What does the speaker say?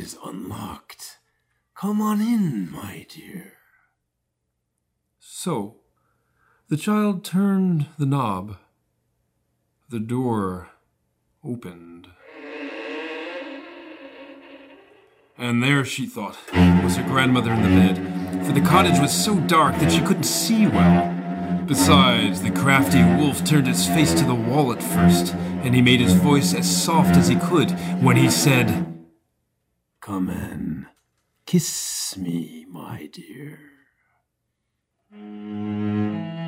is unlocked. Come on in, my dear. So, the child turned the knob. The door opened. And there, she thought, was her grandmother in the bed, for the cottage was so dark that she couldn't see well. Besides, the crafty wolf turned his face to the wall at first, and he made his voice as soft as he could when he said, Come in, kiss me, my dear.